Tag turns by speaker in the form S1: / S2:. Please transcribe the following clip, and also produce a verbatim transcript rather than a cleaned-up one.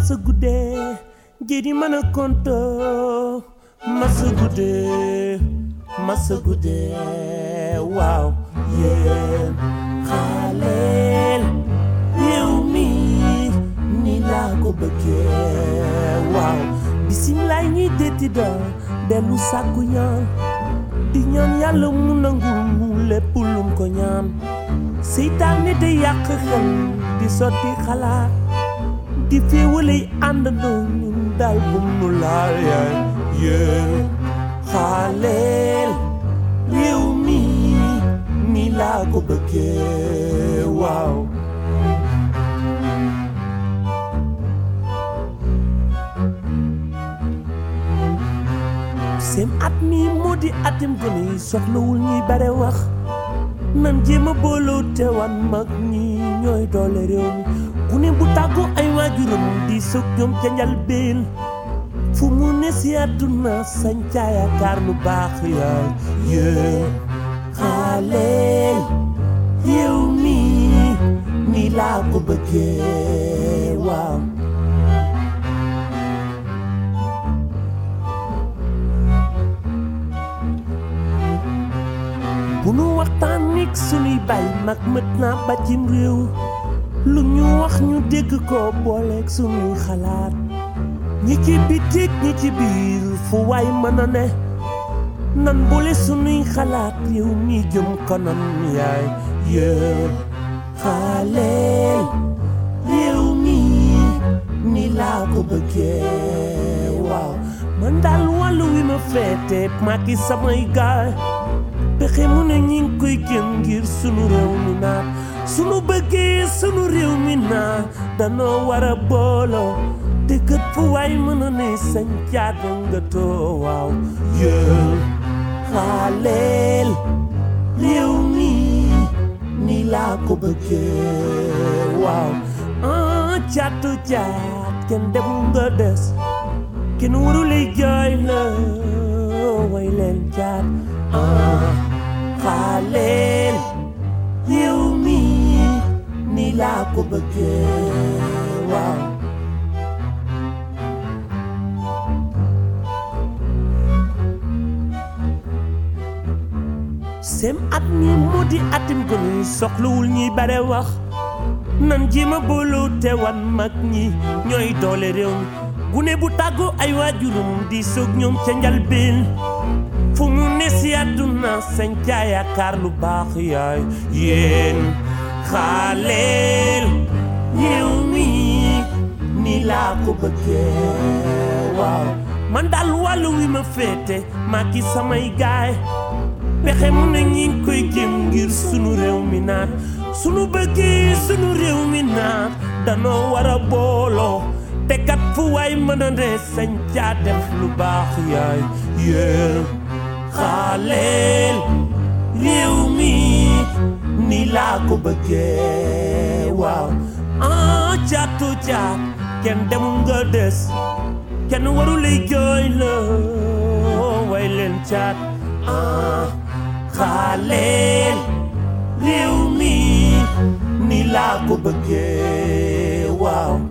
S1: masa guddee jidi mën a konto masa guddee masa guddee waaw yéen xaaleel réew mi ni laa ko bëggee waaw bisimilaay ñuy détti doon dellu sàkku ñaan di ñaan yàlla mu nangul mu lépp lum ko ñaan seytaane day yàq xel di sotti xalaat di féewale àndandoo ñun daal bum nu laal yaay yéen xaaleel réew mi ni laa ko bëggee waaw seen at mi moo di atim gone yi soxlawul ñuy bare wax nan jéem a booloo te wan mag ñi ñooy doole réew mi ku ne bu tàggu ay waajuram di sëg ñoom ca njalbeen fu mu ne si àdduna sañ ca yaakaar lu baax yaay yéen xaaleel réew mi ni laa ko bëggee waaw bu nu waxtaan nik sunuy bay mag mët naa ba cim réew lu ñu wax ñu dégg ko booleeg sunuy xalaat ñi ci bitik ñi ci biir fu waay mën a ne nan boole sunuy xalaat réew mi jëm kanam yaay yéen xaaleel réew mi ni laa ko bëggee waaw man daal wàllu wi ma féete maa ki samay gaay pexe mu ne ñi ngi koy jëm ngir sunu réew mi naat sunu bëggee sunu réew mi naat danoo war a booloo te kët fu waay mën a ne sañ caada nga too waaw yéen xaaleel réew mi ni laa ko bëggee waaw ah caatu caat kenn dem nga des kenn waru lay jooy la way leen caat ah xaaleel réew mi ni laa ko bëggee waaw sem at mi moo di atim gone yi soxlawul ñuy bare wax nan jéem a booloo te wan mag ñi ñooy doole réew mi gune bu tàggu ay waajurum di soog ñoom ca njalbeen fu mu ne si àdduna sañ ca yaakaar lu baax yaay yéen xaaleel réew mi ni laa ko bëggee waaw man daal wàllu wi ma féete maa ki samay gaay pexe mu ne ñi ngi koy jëm ngir sunu réew mi naat sunu bëggee sunu réew mi naat danoo war a booloo te kat fu waay mën a ne sañ caa def lu baax yaay yéen xaaleel réew mi ni laa ko bëggee waaw ah caatu caat kenn demul nga des kenn waru lay jooy la way leen caat ah xaaleel réew mi ni laa ko bëggee waaw